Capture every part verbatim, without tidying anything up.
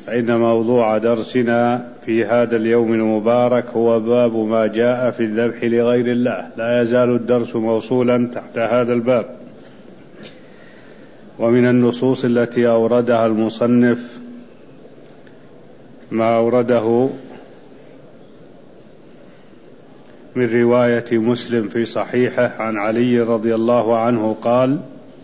فإن موضوع درسنا في هذا اليوم المبارك هو باب ما جاء في الذبح لغير الله. لا يزال الدرس موصولا تحت هذا الباب. ومن النصوص التي أوردها المصنف ما أورده من رواية مسلم في صحيحه عن علي رضي الله عنه قال: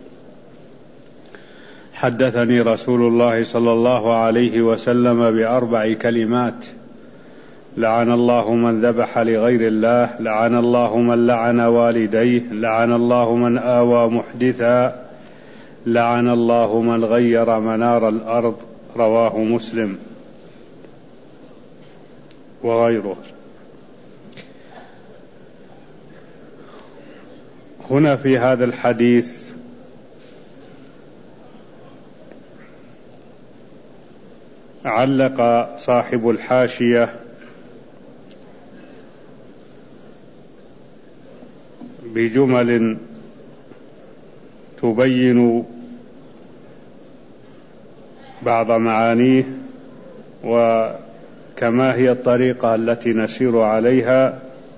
حدثني رسول الله صلى الله عليه وسلم بأربع كلمات: لعن الله من ذبح لغير الله، لعن الله من لعن والديه، لعن الله من آوى محدثا، لعن الله من غير منار الأرض. رواه مسلم وغيره. هنا في هذا الحديث علق صاحب الحاشية بجمل تبين بعض معانيه وكما هي الطريقة التي نسير عليها،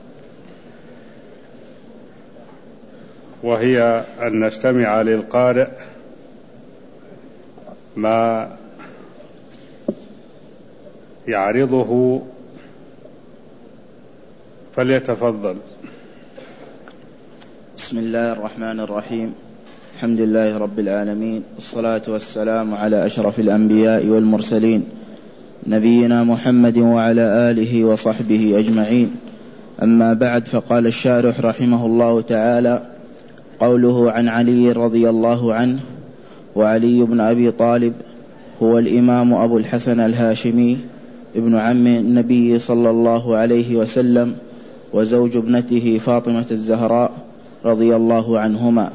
وهي أن نستمع للقارئ ما يعرضه، فليتفضل. بسم الله الرحمن الرحيم. الحمد لله رب العالمين، والصلاة والسلام على أشرف الأنبياء والمرسلين، نبينا محمد وعلى آله وصحبه أجمعين. أما بعد، فقال الشارح رحمه الله تعالى: قوله عن علي رضي الله عنه: وعلي بن أبي طالب هو الإمام أبو الحسن الهاشمي ابن عم النبي صلى الله عليه وسلم، وزوج ابنته فاطمة الزهراء رضي الله عنهما.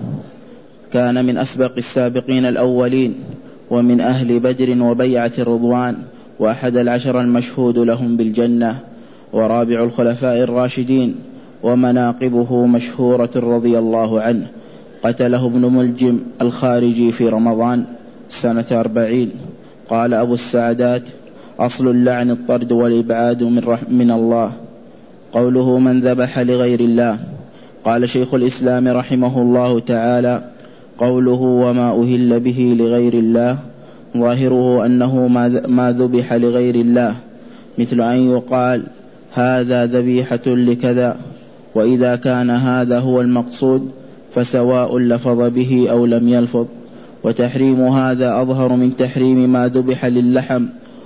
كان من أسبق السابقين الأولين، ومن أهل بدر وبيعة الرضوان، وأحد العشر المشهود لهم بالجنة، ورابع الخلفاء الراشدين، ومناقبه مشهورة رضي الله عنه. قتله ابن ملجم الخارجي في رمضان سنة أربعين. قال أبو السعدات: أصل اللعن الطرد والإبعاد من, من الله. قوله من ذبح لغير الله، قال شيخ الإسلام رحمه الله تعالى: قوله وما أهل به لغير الله ظاهره أنه ما ذبح لغير الله، مثل أن يقال هذا ذبيحة لكذا، وإذا كان هذا هو المقصود فسواء لفظ به أو لم يلفظ. وتحريم هذا أظهر من تحريم ما ذبح للحم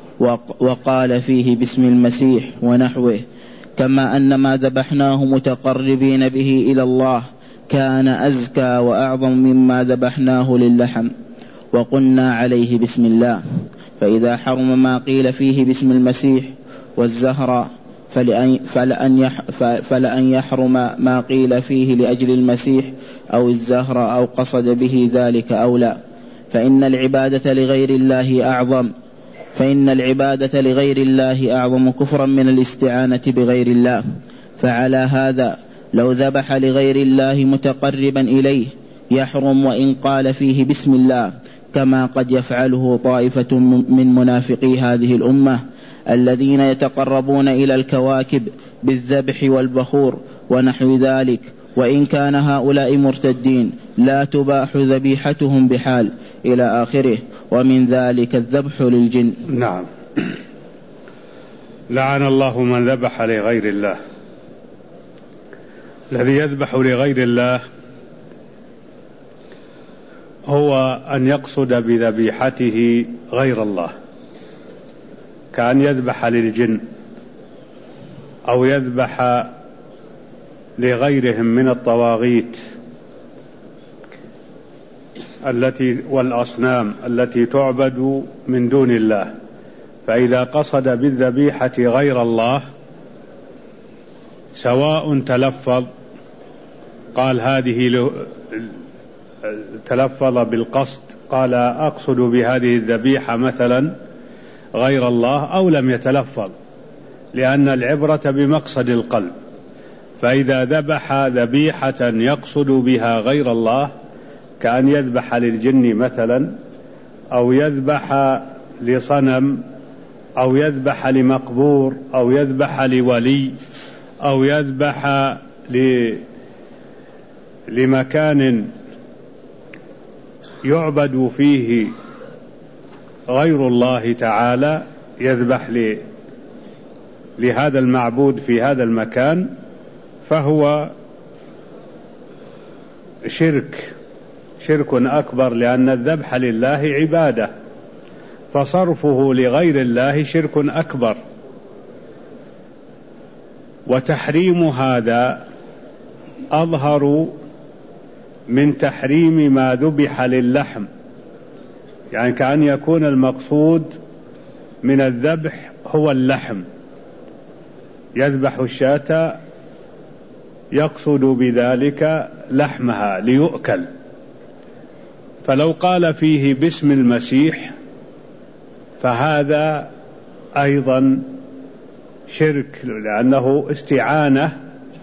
وقال فيه باسم المسيح ونحوه، كما أن ما ذبحناه متقربين به إلى الله كان أزكى وأعظم مما ذبحناه للحم وقلنا عليه بسم الله. فإذا حرم ما قيل فيه باسم المسيح والزهراء فلأن, فلأن, فلأن يحرم ما قيل فيه لأجل المسيح أو الزهراء أو قصد به ذلك أو لا، فإن العبادة لغير الله أعظم فإن العبادة لغير الله أعظم كفرا من الاستعانة بغير الله. فعلى هذا لو ذبح لغير الله متقربا إليه يحرم وإن قال فيه بسم الله، كما قد يفعله طائفة من منافقي هذه الأمة الذين يتقربون إلى الكواكب بالذبح والبخور ونحو ذلك، وإن كان هؤلاء مرتدين لا تباح ذبيحتهم بحال، إلى آخره. ومن ذلك الذبح للجن. نعم. لعن الله من ذبح لغير الله. الذي يذبح لغير الله هو أن يقصد بذبيحته غير الله، كأن يذبح للجن أو يذبح لغيرهم من الطواغيت التي والأصنام التي تعبد من دون الله. فإذا قصد بالذبيحة غير الله سواء تلفظ قال هذه تلفظ بالقصد قال أقصد بهذه الذبيحة مثلا غير الله، أو لم يتلفظ، لأن العبرة بمقصد القلب. فإذا ذبح ذبيحة يقصد بها غير الله كأن يذبح للجن مثلا، أو يذبح لصنم أو يذبح لمقبور أو يذبح لولي أو يذبح لمكان يعبد فيه غير الله تعالى، يذبح لهذا المعبود في هذا المكان، فهو شرك شرك أكبر، لأن الذبح لله عبادة، فصرفه لغير الله شرك أكبر. وتحريم هذا أظهر من تحريم ما ذبح للحم، يعني كأن يكون المقصود من الذبح هو اللحم، يذبح الشاة يقصد بذلك لحمها ليؤكل. فلو قال فيه باسم المسيح فهذا أيضا شرك، لأنه استعانة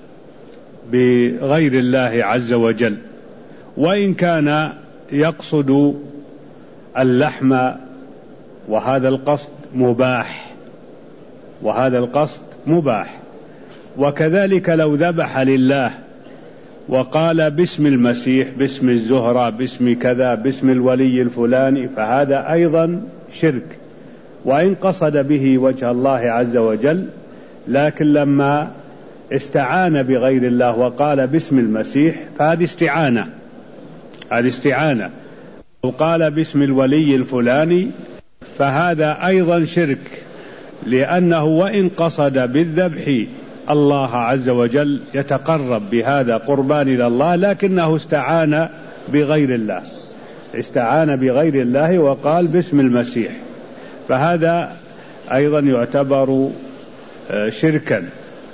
بغير الله عز وجل، وإن كان يقصد اللحم، وهذا القصد مباح وهذا القصد مباح. وكذلك لو ذبح لله وقال باسم المسيح، باسم الزهرة، باسم كذا، باسم الولي الفلاني، فهذا أيضا شرك، وإن قصد به وجه الله عز وجل، لكن لما استعان بغير الله وقال باسم المسيح فهذه استعانة هذه استعانة وقال باسم الولي الفلاني فهذا أيضا شرك، لأنه وإن قصد بالذبح الله عز وجل يتقرب بهذا قربان إلى الله، لكنه استعان بغير الله استعان بغير الله وقال باسم المسيح، فهذا أيضا يعتبر شركا.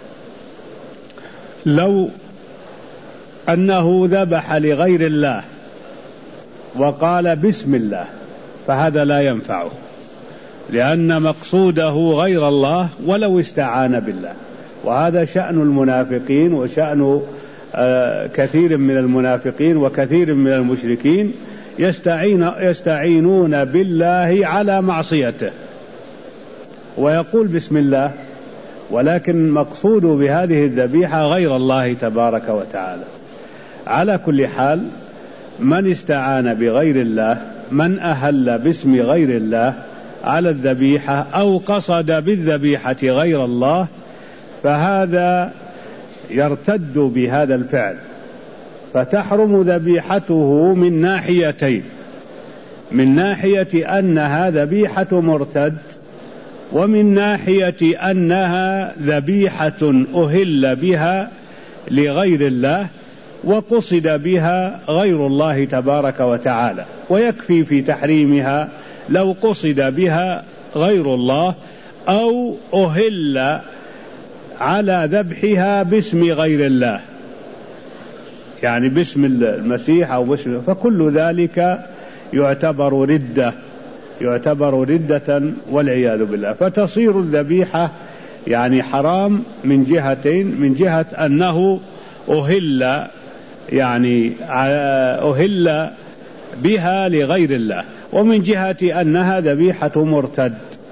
لو أنه ذبح لغير الله وقال بسم الله فهذا لا ينفعه، لأن مقصوده غير الله ولو استعان بالله. وهذا شأن المنافقين وشأن كثير من المنافقين وكثير من المشركين، يستعين يستعينون بالله على معصيته ويقول بسم الله، ولكن مقصود بهذه الذبيحة غير الله تبارك وتعالى. على كل حال، من استعان بغير الله، من أهل باسم غير الله على الذبيحة أو قصد بالذبيحة غير الله، فهذا يرتد بهذا الفعل، فتحرم ذبيحته من ناحيتين: من ناحية أنها ذبيحة مرتد، ومن ناحية أنها ذبيحة أهل بها لغير الله وقصد بها غير الله تبارك وتعالى. ويكفي في تحريمها لو قصد بها غير الله أو أهل على ذبحها باسم غير الله، يعني باسم المسيح أو باسم، فكل ذلك يعتبر ردة يعتبر ردة والعياذ بالله. فتصير الذبيحة يعني حرام من جهتين: من جهة أنه أهل يعني أهل بها لغير الله، ومن جهة أنها ذبيحة مرتد.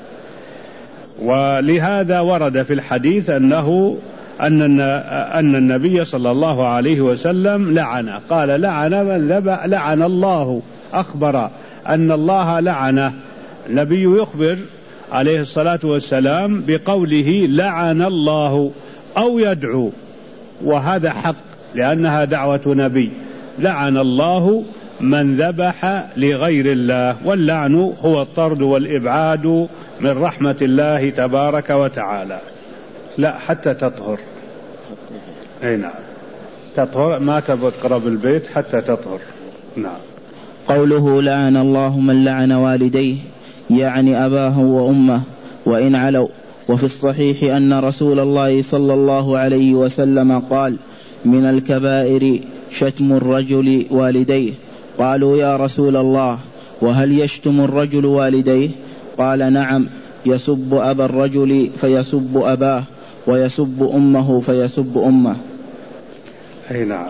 ولهذا ورد في الحديث أنه أن أن النبي صلى الله عليه وسلم لعن، قال: لعن من ذبح، لعن الله، أخبر أن الله لعنه. النبي يخبر عليه الصلاة والسلام بقوله لعن الله، أو يدعو، وهذا حق لأنها دعوة نبي. لعن الله من ذبح لغير الله، واللعن هو الطرد والإبعاد من رحمة الله تبارك وتعالى. لا، حتى تطهر. أي نعم، تطهر، ما تقرب البيت حتى تطهر. نعم. قوله لعن الله من لعن والديه يعني أباه وأمه وإن علوا. وفي الصحيح أن رسول الله صلى الله عليه وسلم قال: من الكبائر شتم الرجل والديه. قالوا: يا رسول الله، وهل يشتم الرجل والديه؟ قال: نعم، يسب أبا الرجل فيسب أباه، ويسب أمه فيسب أمه. أي نعم.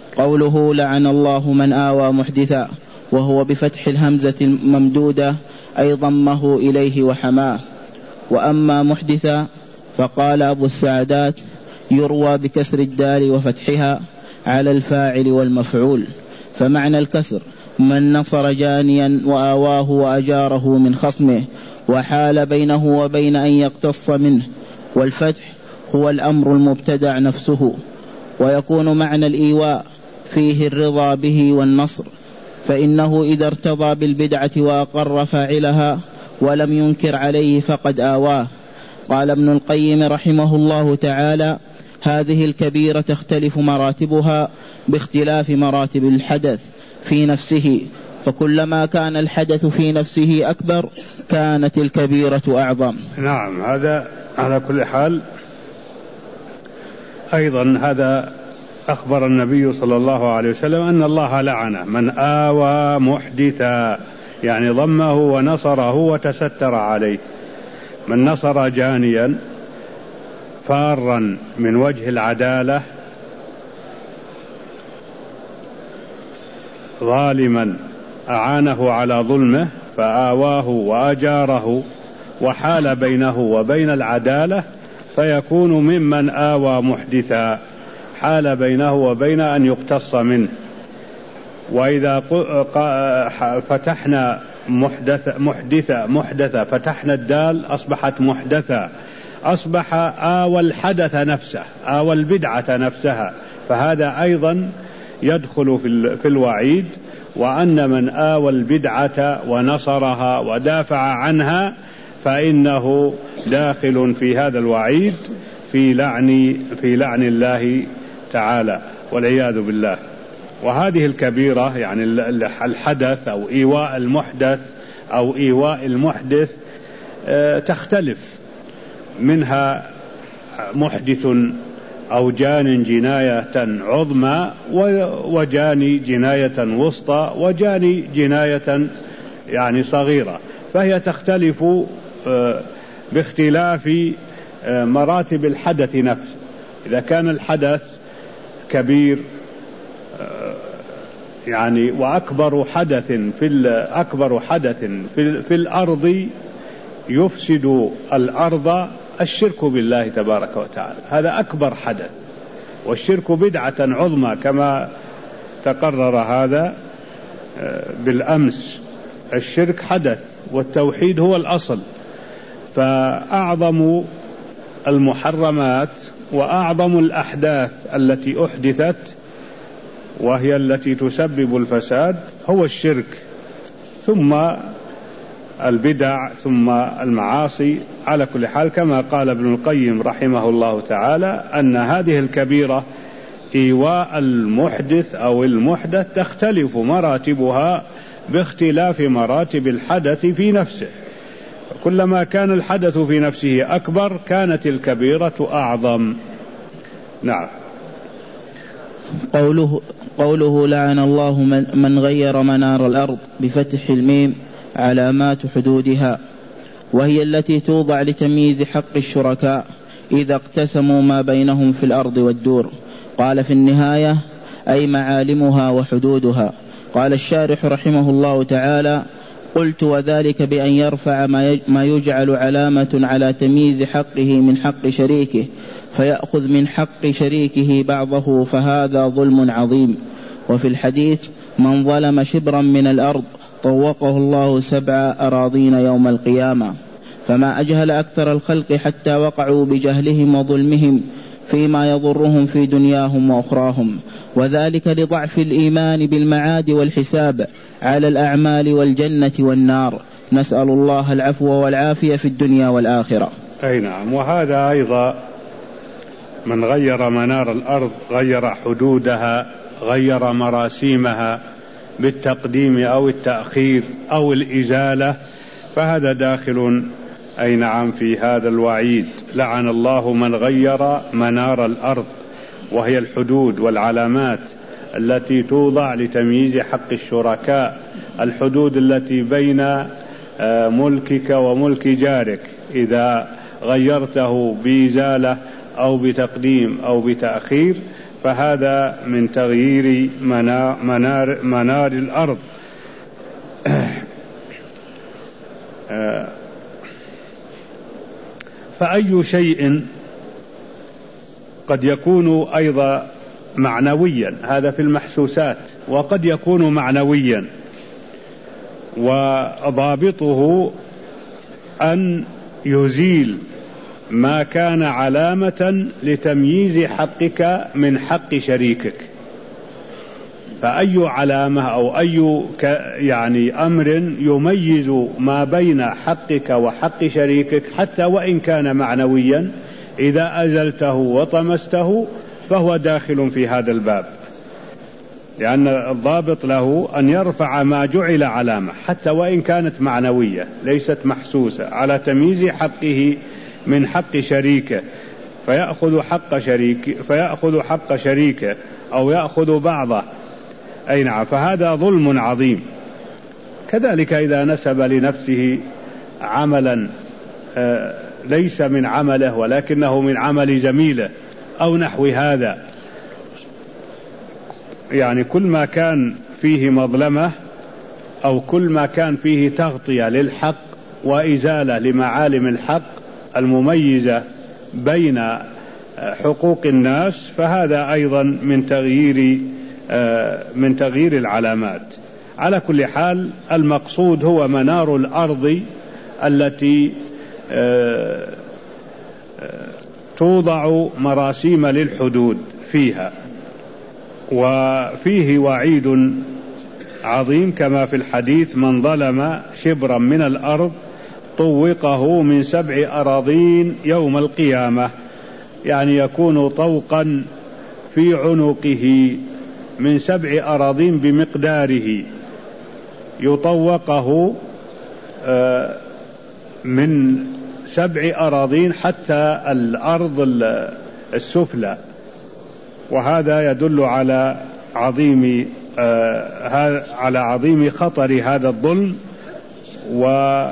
قوله لعن الله من آوى محدثا، وهو بفتح الهمزة الممدودة أي ضمه إليه وحماه. وأما محدثا فقال أبو السعدات يروى بكسر الدال وفتحها على الفاعل والمفعول. فمعنى الكسر من نصر جانيا وآواه وأجاره من خصمه وحال بينه وبين أن يقتص منه. والفتح هو الأمر المبتدع نفسه. ويكون معنى الإيواء فيه الرضا به والنصر، فإنه إذا ارتضى بالبدعة وأقر فاعلها ولم ينكر عليه فقد آواه. قال ابن القيم رحمه الله تعالى هذه الكبيرة تختلف مراتبها باختلاف مراتب الحدث في نفسه، فكلما كان الحدث في نفسه أكبر كانت الكبيرة أعظم. نعم، هذا على كل حال. أيضا هذا أخبر النبي صلى الله عليه وسلم أن الله لعن من آوى محدثا، يعني ضمه ونصره وتستر عليه. من نصر جانيا فارا من وجه العدالة ظالما أعانه على ظلمه فآواه وأجاره وحال بينه وبين العدالة، فيكون ممن آوى محدثا، حال بينه وبين أن يقتص منه. وإذا فتحنا محدثة محدثة محدثة فتحنا الدال أصبحت محدثة، أصبح آوى الحدث نفسه، آوى البدعة نفسها، فهذا أيضا يدخل في الوعيد. وأن من آوى البدعة ونصرها ودافع عنها فإنه داخل في هذا الوعيد في لعن في لعن الله تعالى والعياذ بالله. وهذه الكبيرة يعني الحدث أو إيواء المحدث أو إيواء المحدث تختلف، منها محدث أو جان جناية عظمى وجاني جناية وسطى وجاني جناية يعني صغيرة، فهي تختلف باختلاف مراتب الحدث نفسه. إذا كان الحدث كبير يعني وأكبر حدث في أكبر حدث في, في الأرض يفسد الأرض الشرك بالله تبارك وتعالى، هذا أكبر حدث، والشرك بدعة عظمى كما تقرر هذا بالأمس. الشرك حدث والتوحيد هو الأصل، فأعظم المحرمات وأعظم الأحداث التي أحدثت وهي التي تسبب الفساد هو الشرك، ثم البدع، ثم المعاصي. على كل حال كما قال ابن القيم رحمه الله تعالى أن هذه الكبيرة إيواء المحدث أو المحدث تختلف مراتبها باختلاف مراتب الحدث في نفسه، كلما كان الحدث في نفسه أكبر كانت الكبيرة أعظم. نعم. قوله, قوله لعن الله من, من غير منار الأرض بفتح الميم علامات حدودها، وهي التي توضع لتمييز حق الشركاء إذا اقتسموا ما بينهم في الأرض والدور. قال في النهاية أي معالمها وحدودها. قال الشارح رحمه الله تعالى قلت وذلك بأن يرفع ما يجعل علامة على تمييز حقه من حق شريكه فيأخذ من حق شريكه بعضه، فهذا ظلم عظيم. وفي الحديث من ظلم شبرا من الأرض طوقه الله سبع أراضين يوم القيامة. فما أجهل أكثر الخلق حتى وقعوا بجهلهم وظلمهم فيما يضرهم في دنياهم وأخراهم، وذلك لضعف الإيمان بالمعاد والحساب على الأعمال والجنة والنار. نسأل الله العفو والعافية في الدنيا والآخرة. أي نعم. وهذا أيضا من غير منار الأرض غير حدودها، غير مراسيمها بالتقديم أو التأخير أو الإزالة، فهذا داخل أي نعم في هذا الوعيد. لعن الله من غير منار الأرض، وهي الحدود والعلامات التي توضع لتمييز حق الشركاء، الحدود التي بين ملكك وملك جارك، إذا غيرته بإزالة أو بتقديم أو بتأخير فهذا من تغيير منار, منار, منار الأرض. فأي شيء قد يكون أيضا معنويا، هذا في المحسوسات، وقد يكون معنويا، وضابطه أن يزيل ما كان علامة لتمييز حقك من حق شريكك. فأي علامة أو أي يعني أمر يميز ما بين حقك وحق شريكك حتى وإن كان معنويا، إذا أزلته وطمسته فهو داخل في هذا الباب، لأن الضابط له أن يرفع ما جعل علامة حتى وإن كانت معنوية ليست محسوسة على تمييز حقه من حق شريكه، فيأخذ حق شريك فيأخذ حق شريكه أو يأخذ بعضه. أي نعم، فهذا ظلم عظيم. كذلك إذا نسب لنفسه عملا ليس من عمله ولكنه من عمل زميله أو نحو هذا، يعني كل ما كان فيه مظلمة أو كل ما كان فيه تغطية للحق وإزالة لمعالم الحق المميزة بين حقوق الناس، فهذا أيضا من تغيير من تغيير العلامات. على كل حال المقصود هو منار الأرض التي توضع مراسيم للحدود فيها، وفيه وعيد عظيم كما في الحديث: من ظلم شبرا من الأرض طوقه من سبع أراضين يوم القيامة، يعني يكون طوقا في عنقه من سبع أراضين بمقداره، يطوقه من سبع أراضين حتى الأرض السفلى. وهذا يدل على عظيم على عظيم خطر هذا الظلم، ومن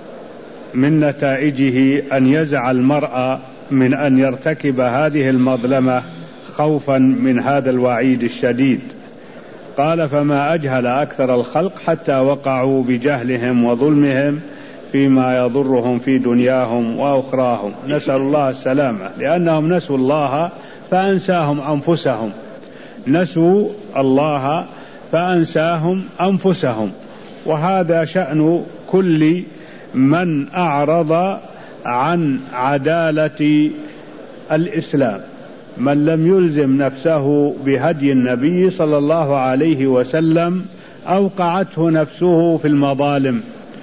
نتائجه أن يزع المرء من أن يرتكب هذه المظلمة خوفا من هذا الوعيد الشديد. قال: فما أجهل أكثر الخلق حتى وقعوا بجهلهم وظلمهم فيما يضرهم في دنياهم وأخراهم. نسأل الله السلامة، لأنهم نسوا الله فأنساهم أنفسهم، نسوا الله فأنساهم أنفسهم. وهذا شأن كل من أعرض عن عدالة الإسلام، من لم يلزم نفسه بهدي النبي صلى الله عليه وسلم أوقعته نفسه في المظالم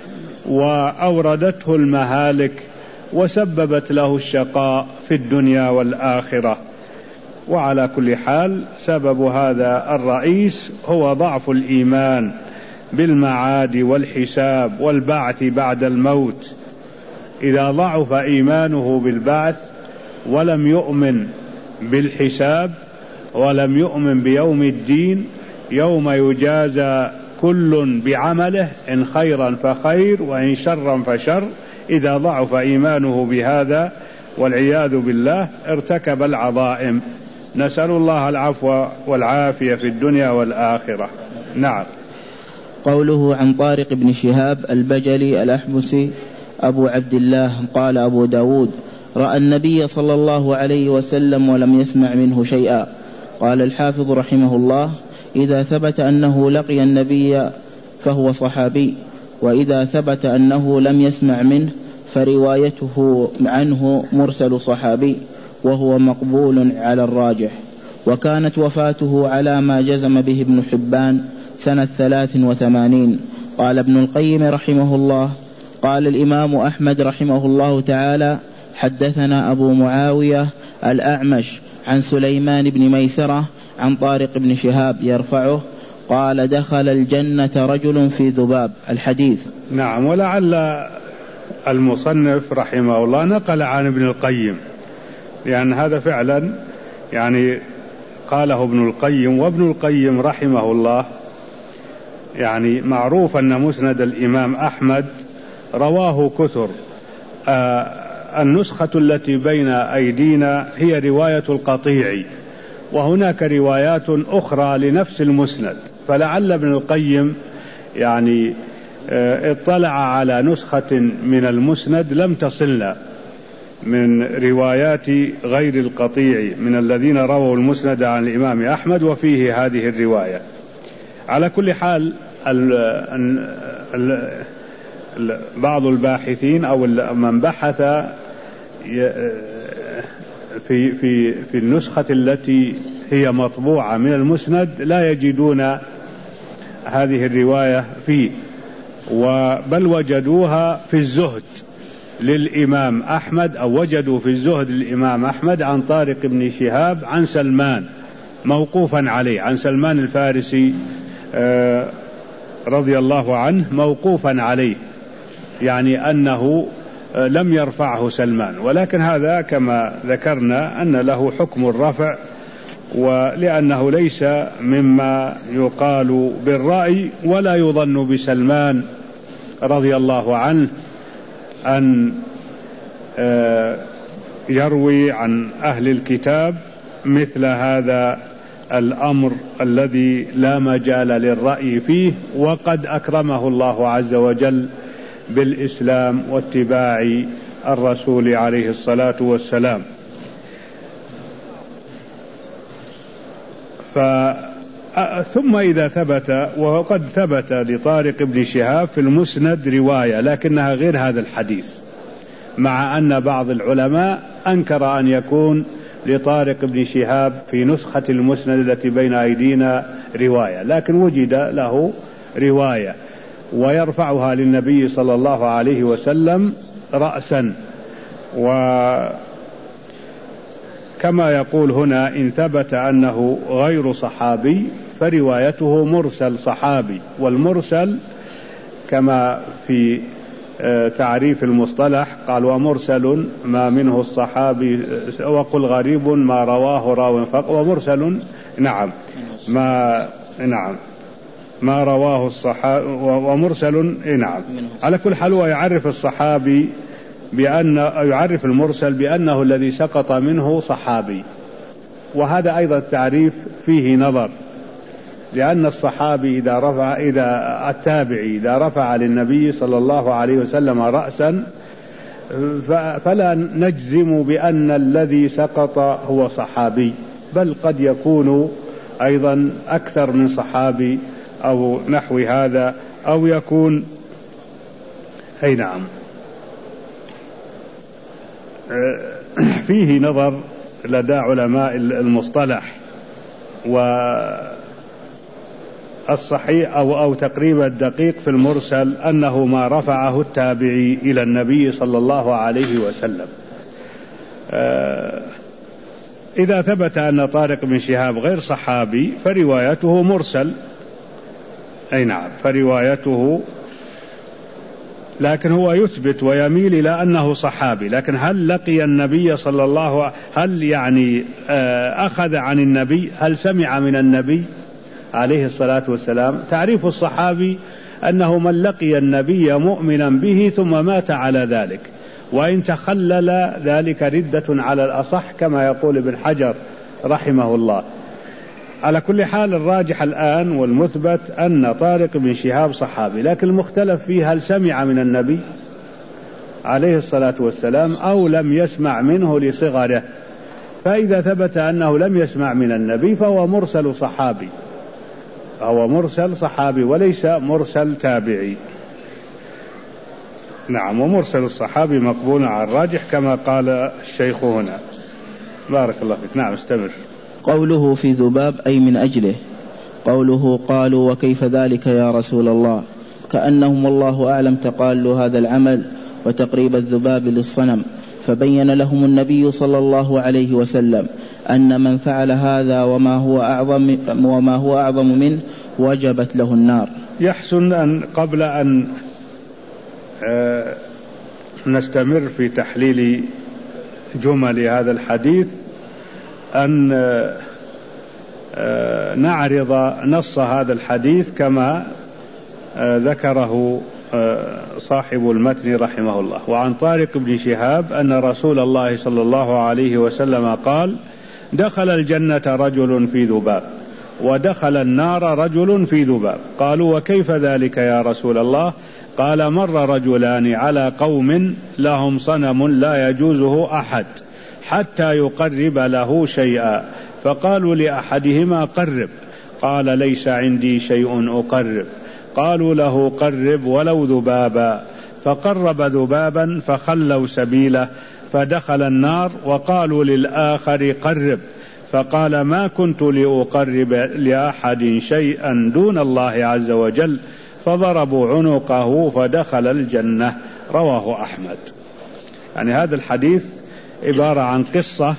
وأوردته المهالك وسببت له الشقاء في الدنيا والآخرة. وعلى كل حال سبب هذا الرئيس هو ضعف الإيمان بالمعاد والحساب والبعث بعد الموت. إذا ضعف إيمانه بالبعث ولم يؤمن بالحساب ولم يؤمن بيوم الدين يوم يجازى كل بعمله، إن خيرا فخير وإن شرا فشر، إذا ضعف إيمانه بهذا والعياذ بالله ارتكب العظائم. نسأل الله العفو والعافية في الدنيا والآخرة. نعم. قوله عن طارق بن شهاب البجلي الأحمسي أبو عبد الله قال أبو داود: رأى النبي صلى الله عليه وسلم ولم يسمع منه شيئا. قال الحافظ رحمه الله: إذا ثبت أنه لقي النبي فهو صحابي، وإذا ثبت أنه لم يسمع منه فروايته عنه مرسل صحابي، وهو مقبول على الراجح. وكانت وفاته على ما جزم به ابن حبان سنة ثلاث وثمانين. قال ابن القيم رحمه الله: قال الإمام أحمد رحمه الله تعالى: حدثنا أبو معاوية الأعمش عن سليمان بن ميسرة عن طارق بن شهاب يرفعه قال: دخل الجنة رجل في ذباب. الحديث. نعم. ولعل المصنف رحمه الله نقل عن ابن القيم، لأن هذا فعلا يعني قاله ابن القيم. وابن القيم رحمه الله يعني معروف أن مسند الإمام أحمد رواه كثر. آه النسخة التي بين أيدينا هي رواية القطيعي، وهناك روايات أخرى لنفس المسند، فلعل ابن القيم يعني اطلع على نسخة من المسند لم تصلنا من روايات غير القطيع من الذين رووا المسند عن الإمام أحمد وفيه هذه الرواية. على كل حال ال ال ال بعض الباحثين أو من بحث في في في النسخة التي هي مطبوعة من المسند لا يجدون هذه الرواية فيه، بل وجدوها في الزهد للإمام أحمد، أو وجدوا في الزهد للإمام أحمد عن طارق بن شهاب عن سلمان موقوفا عليه، عن سلمان الفارسي رضي الله عنه موقوفا عليه، يعني أنه لم يرفعه سلمان، ولكن هذا كما ذكرنا أن له حكم الرفع، ولأنه ليس مما يقال بالرأي، ولا يظن بسلمان رضي الله عنه أن يروي عن أهل الكتاب مثل هذا الأمر الذي لا مجال للرأي فيه، وقد أكرمه الله عز وجل بالإسلام واتباع الرسول عليه الصلاة والسلام. ف ثم إذا ثبت، وقد ثبت لطارق بن شهاب في المسند رواية لكنها غير هذا الحديث، مع أن بعض العلماء أنكر أن يكون لطارق بن شهاب في نسخة المسند التي بين أيدينا رواية، لكن وجد له رواية ويرفعها للنبي صلى الله عليه وسلم رأسا. وكما يقول هنا إن ثبت أنه غير صحابي فروايته مرسل صحابي، والمرسل كما في تعريف المصطلح قال ومرسل ما منه الصحابي، وقل غريب ما رواه راو فقط، ومرسل نعم ما نعم ما رواه الصحابي، ومرسل نعم. على كل حال هو يعرف الصحابي بأن يعرف المرسل بأنه الذي سقط منه صحابي، وهذا أيضا التعريف فيه نظر، لأن الصحابي إذا رفع إذا التابعي إذا رفع للنبي صلى الله عليه وسلم رأسا فلا نجزم بأن الذي سقط هو صحابي، بل قد يكون أيضا أكثر من صحابي أو نحو هذا، أو يكون أي نعم فيه نظر لدى علماء المصطلح. والصحيح أو, أو تقريبا الدقيق في المرسل أنه ما رفعه التابعي إلى النبي صلى الله عليه وسلم. إذا ثبت أن طارق بن شهاب غير صحابي فروايته مرسل، أي نعم فروايته، لكن هو يثبت ويميل إلى أنه صحابي، لكن هل لقي النبي صلى الله عليه هل يعني أخذ عن النبي، هل سمع من النبي عليه الصلاة والسلام؟ تعريف الصحابي أنه من لقي النبي مؤمنا به ثم مات على ذلك، وإن تخلل ذلك ردة على الأصح كما يقول ابن حجر رحمه الله. على كل حال الراجح الآن والمثبت أن طارق بن شهاب صحابي، لكن المختلف فيه هل سمع من النبي عليه الصلاة والسلام أو لم يسمع منه لصغره. فإذا ثبت أنه لم يسمع من النبي فهو مرسل صحابي، هو مرسل صحابي وليس مرسل تابعي. نعم، ومرسل الصحابي مقبول على الراجح كما قال الشيخ هنا. بارك الله فيك. نعم استمر. قوله في ذباب أي من أجله. قوله قالوا وكيف ذلك يا رسول الله، كأنهم والله أعلم تقالوا هذا العمل وتقريب الذباب للصنم، فبين لهم النبي صلى الله عليه وسلم أن من فعل هذا وما هو أعظم, وما هو أعظم منه وجبت له النار. يحسن أن قبل أن نستمر في تحليل جمل هذا الحديث أن نعرض نص هذا الحديث كما ذكره صاحب المتن رحمه الله. وعن طارق بن شهاب أن رسول الله صلى الله عليه وسلم قال: دخل الجنة رجل في ذباب ودخل النار رجل في ذباب. قالوا وكيف ذلك يا رسول الله؟ قال مر رجلان على قوم لهم صنم لا يجوزه أحد حتى يقرب له شيئا، فقالوا لأحدهما قرب، قال ليس عندي شيء أقرب. قالوا له قرب ولو ذبابا، فقرب ذبابا فخلوا سبيله فدخل النار. وقالوا للآخر قرب، فقال ما كنت لأقرب لأحد شيئا دون الله عز وجل، فضربوا عنقه فدخل الجنة. رواه أحمد. يعني هذا الحديث عبارة عن قصة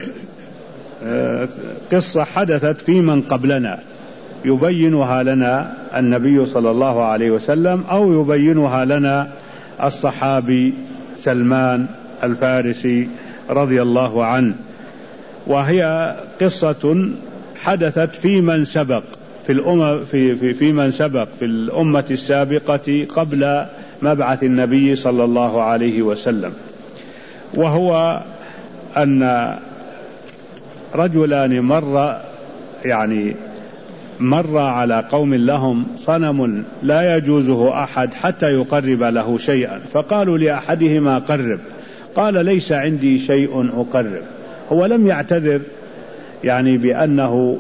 قصة حدثت في من قبلنا يبينها لنا النبي صلى الله عليه وسلم، أو يبينها لنا الصحابي سلمان الفارسي رضي الله عنه، وهي قصة حدثت في من سبق في الأمة في في في من سبق في الأمة السابقة قبل مبعث النبي صلى الله عليه وسلم. وهو أن رجلان مر يعني مر على قوم لهم صنم لا يجوزه أحد حتى يقرب له شيئا، فقالوا لأحدهما قرب، قال ليس عندي شيء أقرب. هو لم يعتذر يعني بأنه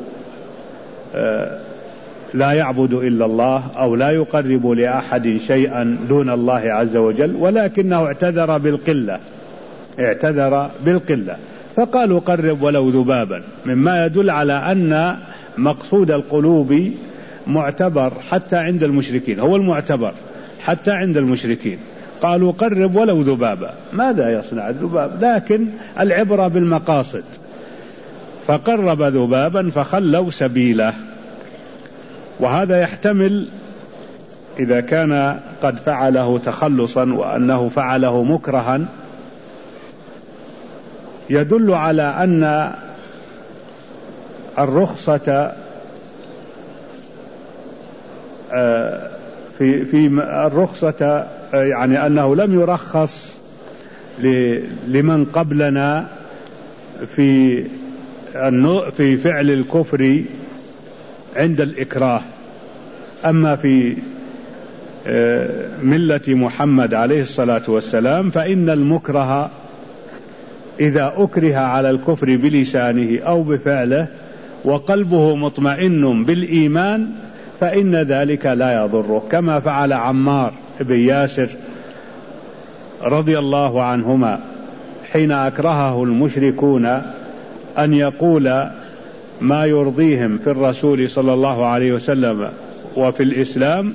لا يعبد إلا الله أو لا يقرب لأحد شيئا دون الله عز وجل، ولكنه اعتذر بالقلة اعتذر بالقلة فقالوا قرب ولو ذبابا، مما يدل على أن مقصود القلوب معتبر حتى عند المشركين، هو المعتبر حتى عند المشركين. قالوا قرب ولو ذبابا، ماذا يصنع الذباب؟ لكن العبرة بالمقاصد. فقرب ذبابا فخلوا سبيله. وهذا يحتمل إذا كان قد فعله تخلصا وأنه فعله مكرها، يدل على أن الرخصة في في الرخصة يعني أنه لم يرخص لمن قبلنا في في فعل الكفر عند الإكراه. أما في ملة محمد عليه الصلاة والسلام فإن المكره إذا أكره على الكفر بلسانه أو بفعله وقلبه مطمئن بالإيمان فإن ذلك لا يضره، كما فعل عمار بن ياسر رضي الله عنهما حين أكرهه المشركون أن يقول ما يرضيهم في الرسول صلى الله عليه وسلم وفي الإسلام،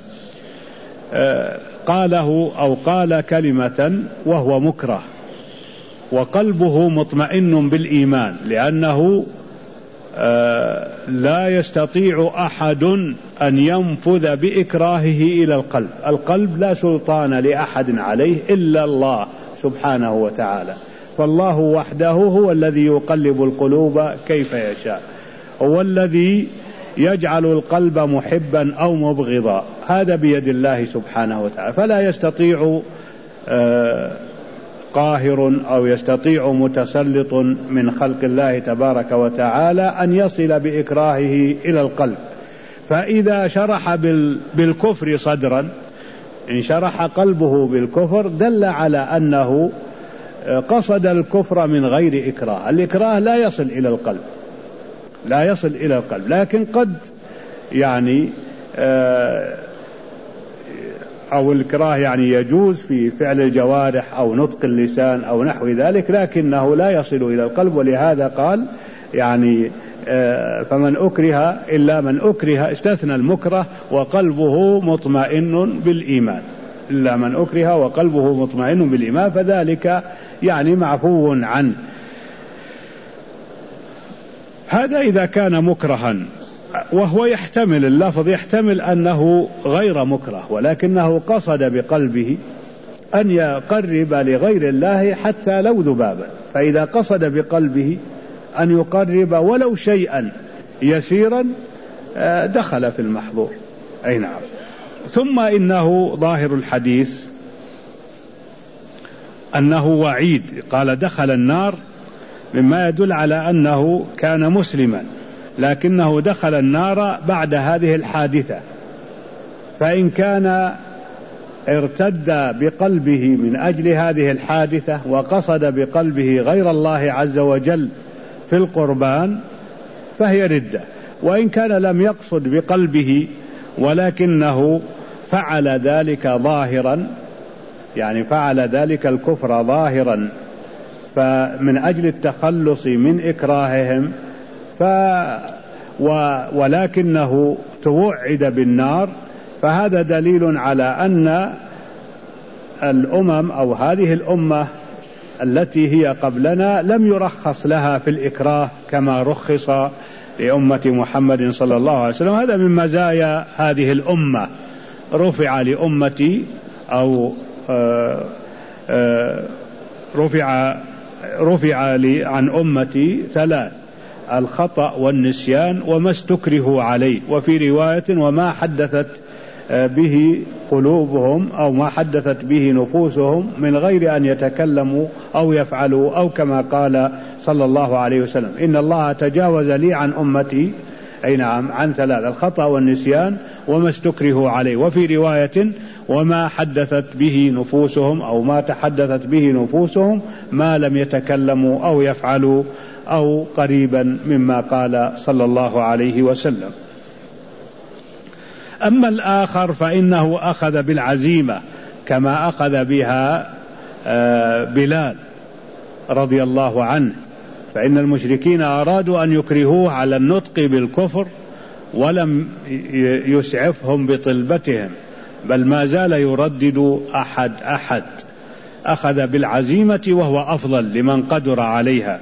قاله أو قال كلمة وهو مكره وقلبه مطمئن بالإيمان، لأنه لا يستطيع أحد أن ينفذ بإكراهه إلى القلب. القلب لا سلطان لأحد عليه إلا الله سبحانه وتعالى، فالله وحده هو الذي يقلب القلوب كيف يشاء، هو الذي يجعل القلب محبا أو مبغضا، هذا بيد الله سبحانه وتعالى. فلا يستطيع قاهر أو يستطيع متسلط من خلق الله تبارك وتعالى أن يصل بإكراهه إلى القلب. فإذا شرح بالكفر صدرا، إن شرح قلبه بالكفر دل على أنه قصد الكفر من غير إكراه. الإكراه لا يصل إلى القلب لا يصل إلى القلب لكن قد يعني أو الإكراه يعني يجوز في فعل الجوارح أو نطق اللسان أو نحو ذلك، لكنه لا يصل إلى القلب. ولهذا قال يعني فمن أكره إلا من أكره، استثنى المكره وقلبه مطمئن بالإيمان، إلا من أكره وقلبه مطمئن بالإيمان، فذلك يعني معفو عنه. هذا إذا كان مكرها، وهو يحتمل اللفظ يحتمل أنه غير مكره ولكنه قصد بقلبه أن يقرب لغير الله حتى لو ذبابا، فإذا قصد بقلبه أن يقرب ولو شيئا يسيرا دخل في المحظور. أي نعم. ثم إنه ظاهر الحديث أنه وعيد، قال دخل النار، مما يدل على أنه كان مسلما لكنه دخل النار بعد هذه الحادثة. فإن كان ارتد بقلبه من أجل هذه الحادثة وقصد بقلبه غير الله عز وجل في القربان فهي ردة. وإن كان لم يقصد بقلبه ولكنه فعل ذلك ظاهرا، يعني فعل ذلك الكفر ظاهرا فمن أجل التخلص من إكراههم ف ولكنه توعد بالنار، فهذا دليل على أن الأمم أو هذه الأمة التي هي قبلنا لم يرخص لها في الإكراه كما رخص لأمة محمد صلى الله عليه وسلم. هذا من مزايا هذه الأمة. رفع لأمتي أو آآ آآ رفع رفع عن أمتي ثلاث: الخطأ والنسيان وما استكرهوا عليه، وفي رواية وما حدثت به قلوبهم أو ما حدثت به نفوسهم من غير أن يتكلموا أو يفعلوا، أو كما قال صلى الله عليه وسلم: إن الله تجاوز لي عن أمتي أي نعم عن ثلاث: الخطأ والنسيان وما استكرهوا عليه، وفي رواية وما حدثت به نفوسهم أو ما تحدثت به نفوسهم ما لم يتكلموا أو يفعلوا أو قريبا مما قال صلى الله عليه وسلم. أما الآخر فإنه أخذ بالعزيمة كما أخذ بها بلال رضي الله عنه، فإن المشركين أرادوا أن يكرهوه على النطق بالكفر ولم يسعفهم بطلبتهم، بل ما زال يردد أحد أحد. أخذ بالعزيمة وهو أفضل لمن قدر عليها.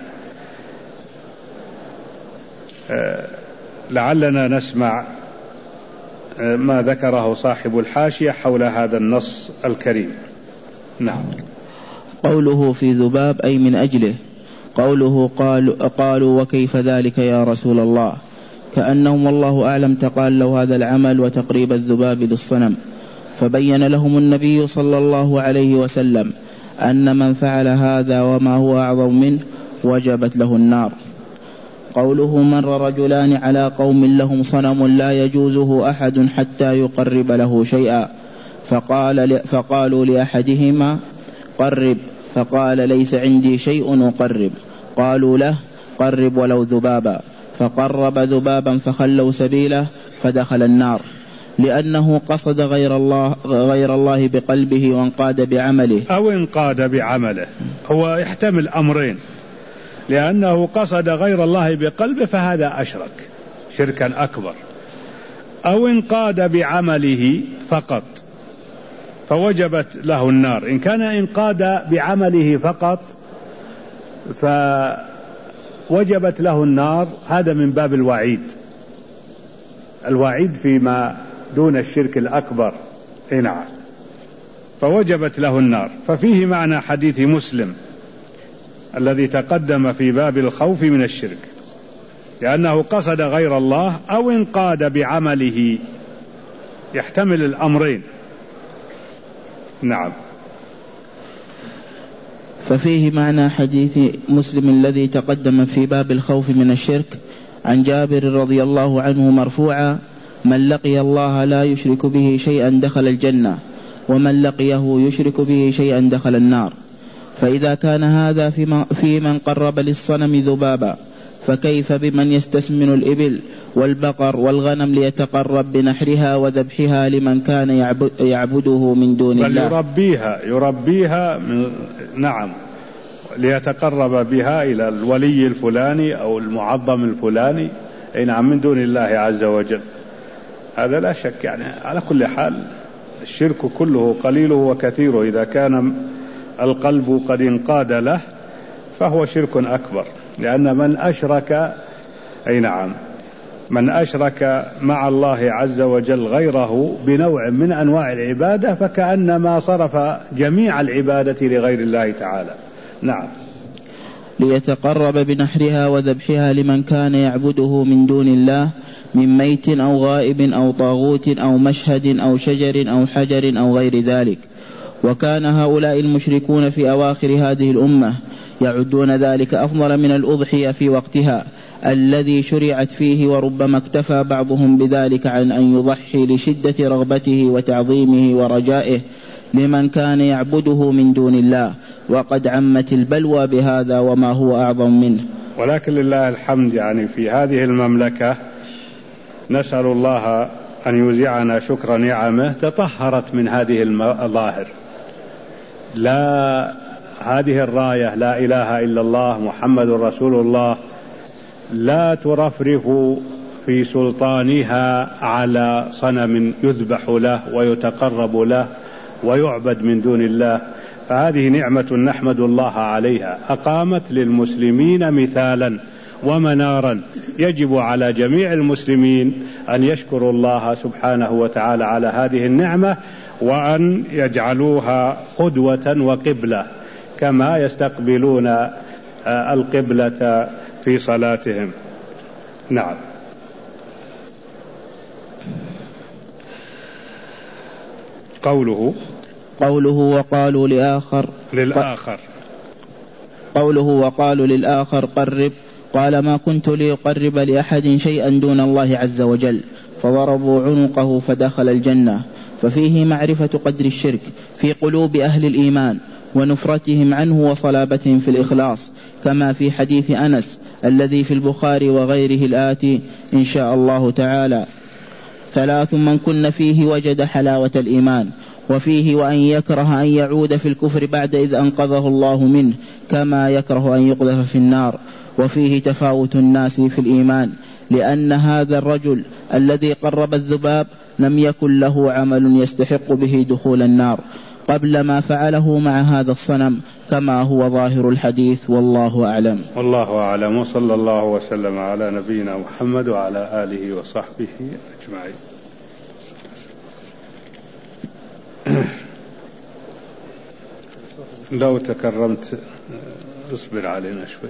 لعلنا نسمع ما ذكره صاحب الحاشية حول هذا النص الكريم. نعم. قوله في ذباب أي من أجله. قوله قال قالوا وكيف ذلك يا رسول الله، كأنهم والله أعلم تقالوا هذا العمل وتقريب الذباب للصنم، فبين لهم النبي صلى الله عليه وسلم أن من فعل هذا وما هو أعظم منه وجبت له النار. قوله مر رجلان على قوم لهم صنم لا يجوزه أحد حتى يقرب له شيئا، فقال فقالوا لأحدهما قرب، فقال ليس عندي شيء أقرب. قالوا له قرب ولو ذبابا، فقرب ذبابا فخلوا سبيله فدخل النار، لأنه قصد غير الله, غير الله بقلبه وانقاد بعمله. أو انقاد بعمله، هو يحتمل أمرين، لأنه قصد غير الله بقلبه فهذا أشرك شركا أكبر، أو انقاد بعمله فقط فوجبت له النار. إن كان انقاد بعمله فقط فوجبت له النار، هذا من باب الوعيد، الوعيد فيما دون الشرك الأكبر. نعم، فوجبت له النار. ففيه معنى حديث مسلم الذي تقدم في باب الخوف من الشرك، لأنه قصد غير الله أو انقاد بعمله، يحتمل الأمرين. نعم. ففيه معنى حديث مسلم الذي تقدم في باب الخوف من الشرك عن جابر رضي الله عنه مرفوعا: من لقي الله لا يشرك به شيئا دخل الجنة، ومن لقيه يشرك به شيئا دخل النار. فإذا كان هذا في من قرب للصنم ذبابا، فكيف بمن يستسمن الإبل والبقر والغنم ليتقرب بنحرها وذبحها لمن كان يعبده من دون الله؟ بل يربيها يربيها من نعم ليتقرب بها إلى الولي الفلاني أو المعظم الفلاني، أي نعم، من دون الله عز وجل. هذا لا شك. يعني على كل حال الشرك كله قليله وكثيره، إذا كان القلب قد انقاد له فهو شرك أكبر، لأن من أشرك أي نعم من أشرك مع الله عز وجل غيره بنوع من أنواع العبادة فكأنما صرف جميع العبادة لغير الله تعالى. نعم. ليتقرب بنحرها وذبحها لمن كان يعبده من دون الله من ميت أو غائب أو طاغوت أو مشهد أو شجر أو حجر أو غير ذلك. وكان هؤلاء المشركون في أواخر هذه الأمة يعدون ذلك أفضل من الأضحية في وقتها، الذي شرعت فيه، وربما اكتفى بعضهم بذلك عن أن يضحي لشدة رغبته وتعظيمه ورجائه لمن كان يعبده من دون الله، وقد عمت البلوى بهذا وما هو أعظم منه. ولكن لله الحمد، يعني في هذه المملكة نسأل الله أن يوزعنا شكر نعمه، تطهرت من هذه المظاهر. لا، هذه الراية لا إله إلا الله محمد رسول الله لا ترفرف في سلطانها على صنم يذبح له ويتقرب له ويعبد من دون الله، فهذه نعمة نحمد الله عليها. أقامت للمسلمين مثالا ومنارا، يجب على جميع المسلمين أن يشكروا الله سبحانه وتعالى على هذه النعمة، وأن يجعلوها قدوة وقبلة كما يستقبلون القبلة في صلاتهم. نعم. قوله قوله وقالوا لآخر للآخر قوله وقالوا للآخر قرب، قال ما كنت لأقرب لأحد شيئا دون الله عز وجل، فضربوا عنقه فدخل الجنة. ففيه معرفة قدر الشرك في قلوب أهل الإيمان ونفرتهم عنه وصلابتهم في الإخلاص، كما في حديث أنس الذي في البخاري وغيره الآتي إن شاء الله تعالى: ثلاث من كن فيه وجد حلاوة الإيمان. وفيه وأن يكره أن يعود في الكفر بعد إذ أنقذه الله منه، كما يكره أن يقذف في النار. وفيه تفاوت الناس في الإيمان، لأن هذا الرجل الذي قرب الذباب لم يكن له عمل يستحق به دخول النار قبل ما فعله مع هذا الصنم، كما هو ظاهر الحديث، والله أعلم. والله أعلم، وصلى الله وسلم على نبينا محمد وعلى آله وصحبه أجمعين. لو تكرمت اصبر علينا شوي.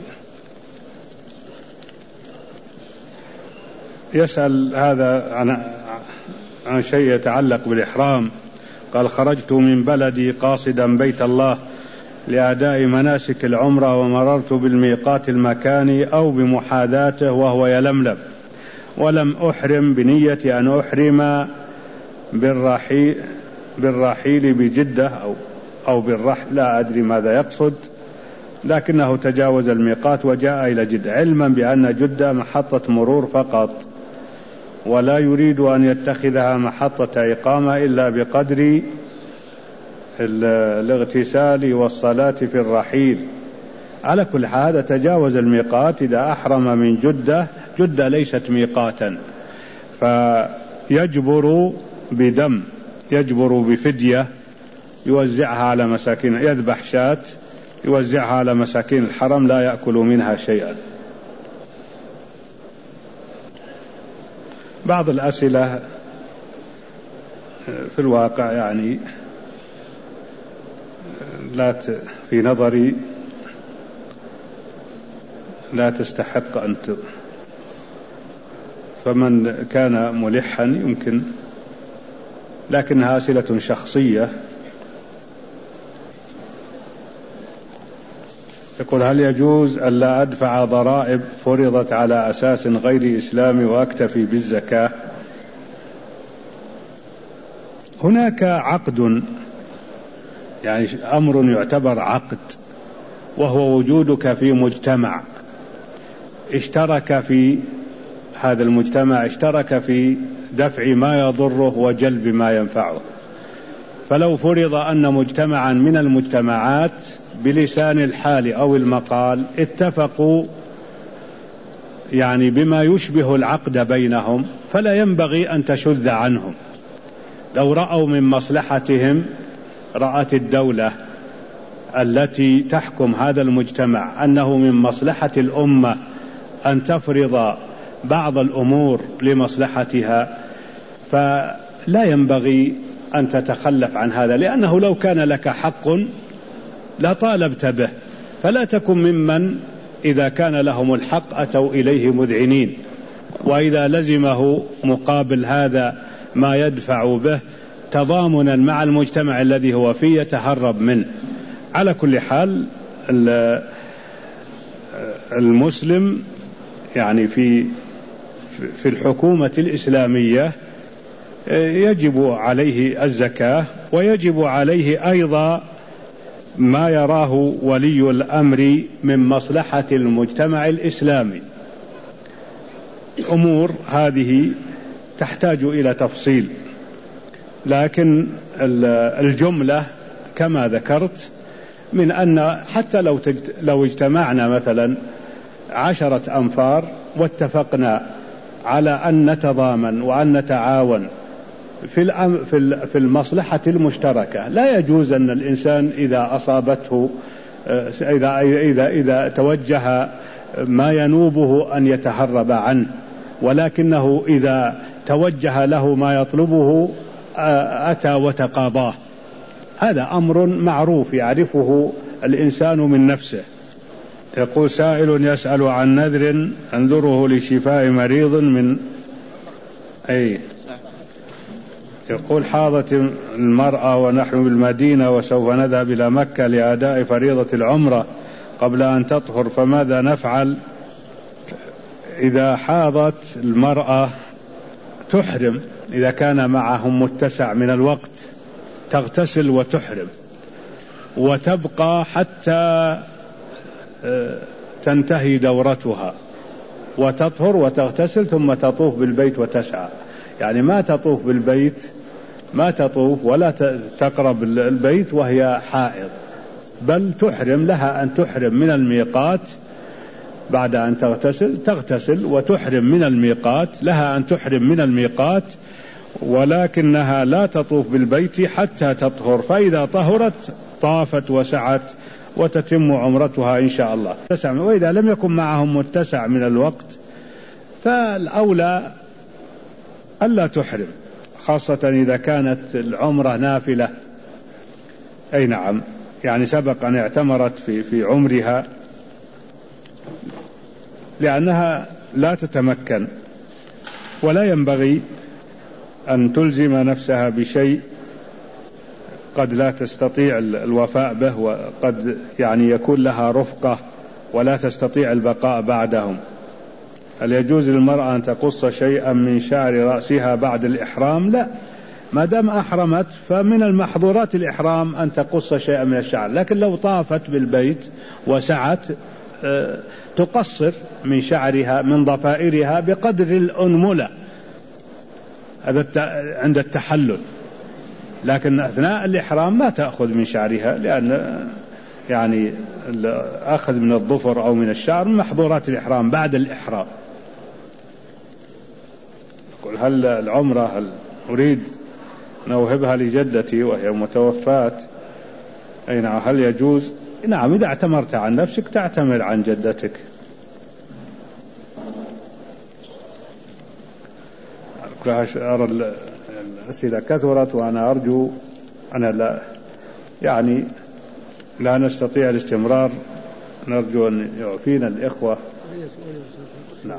يسأل هذا عن عن شيء يتعلق بالإحرام. قال: خرجت من بلدي قاصدا بيت الله لأداء مناسك العمرة، ومررت بالميقات المكاني أو بمحاذاته وهو يلملم، ولم أحرم بنية أن أحرم بالرحيل, بالرحيل بجدة أو, أو بالرحل، لا أدري ماذا يقصد، لكنه تجاوز الميقات وجاء إلى جدة، علما بأن جدة محطة مرور فقط، ولا يريد أن يتخذها محطة إقامة إلا بقدر الاغتسال والصلاة في الرحيل. على كل حال هذا تجاوز الميقات إذا أحرم من جدة. جدة ليست ميقاتا، فيجبر بدم، يجبر بفدية يوزعها على مساكين، يذبح شاة يوزعها على مساكين الحرم لا يأكل منها شيئا. بعض الأسئلة في الواقع يعني لا في نظري لا تستحق أن ت... فمن كان ملحا يمكن، لكنها أسئلة شخصية. يقول: هل يجوز ألا أدفع ضرائب فرضت على أساس غير إسلامي وأكتفي بالزكاة؟ هناك عقد، يعني أمر يعتبر عقد، وهو وجودك في مجتمع اشترك في هذا المجتمع، اشترك في دفع ما يضره وجلب ما ينفعه. فلو فرض أن مجتمعا من المجتمعات بلسان الحال أو المقال اتفقوا يعني بما يشبه العقد بينهم، فلا ينبغي أن تشذ عنهم. لو رأوا من مصلحتهم، رأت الدولة التي تحكم هذا المجتمع أنه من مصلحة الأمة أن تفرض بعض الأمور لمصلحتها، فلا ينبغي أن تتخلف عن هذا، لأنه لو كان لك حق لا طالبت به. فلا تكن ممن إذا كان لهم الحق أتوا إليه مذعنين، وإذا لزمه مقابل هذا ما يدفع به تضامنا مع المجتمع الذي هو فيه يتهرب منه. على كل حال المسلم يعني في في الحكومة الإسلامية يجب عليه الزكاة، ويجب عليه أيضا ما يراه ولي الأمر من مصلحة المجتمع الإسلامي. أمور هذه تحتاج إلى تفصيل، لكن الجملة كما ذكرت من أن حتى لو لو اجتمعنا مثلا عشرة أنفار واتفقنا على أن نتضامن وأن نتعاون في في المصلحة المشتركة، لا يجوز أن الإنسان إذا أصابته إذا إذا إذا توجه ما ينوبه أن يتهرب عنه، ولكنه إذا توجه له ما يطلبه أتى وتقاضاه. هذا أمر معروف يعرفه الإنسان من نفسه. يقول سائل يسأل عن نذر أنذره لشفاء مريض من أي يقول حاضت المرأة ونحن بالمدينة وسوف نذهب إلى مكة لأداء فريضة العمرة قبل أن تطهر، فماذا نفعل؟ إذا حاضت المرأة تحرم، إذا كان معهم متسع من الوقت تغتسل وتحرم وتبقى حتى تنتهي دورتها وتطهر وتغتسل ثم تطوف بالبيت وتسعى. يعني ما تطوف بالبيت ما تطوف ولا تقرب البيت وهي حائض، بل تحرم، لها أن تحرم من الميقات بعد أن تغتسل تغتسل وتحرم من الميقات، لها أن تحرم من الميقات، ولكنها لا تطوف بالبيت حتى تطهر، فإذا طهرت طافت وسعت وتتم عمرتها إن شاء الله. وإذا لم يكن معهم متسع من الوقت فالأولى ألا تحرم، خاصة إذا كانت العمرة نافلة. أي نعم، يعني سبق أن اعتمرت في في عمرها لأنها لا تتمكن، ولا ينبغي أن تلزم نفسها بشيء قد لا تستطيع الوفاء به، وقد يعني يكون لها رفقة ولا تستطيع البقاء بعدهم. هل يجوز للمرأة أن تقص شيئا من شعر رأسها بعد الإحرام؟ لا، ما دام أحرمت فمن المحظورات الإحرام أن تقص شيئا من الشعر، لكن لو طافت بالبيت وسعت تقصر من شعرها من ضفائرها بقدر الأنملة، هذا عند التحلل، لكن أثناء الإحرام ما تأخذ من شعرها، لأن يعني أخذ من الظفر أو من الشعر من محظورات الإحرام بعد الإحرام. يقول هل العمرة هل أريد نوهبها لجدتي وهي متوفاة؟ أي نعم، هل يجوز؟ نعم، إذا اعتمرت عن نفسك تعتمر عن جدتك. أرى الأسئلة كثرت وأنا أرجو أنا لا يعني لا نستطيع الاستمرار، نرجو أن يعفينا الإخوة. نعم،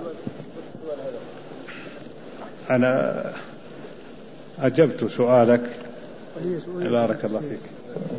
أنا أجبت سؤالك، بارك الله فيك.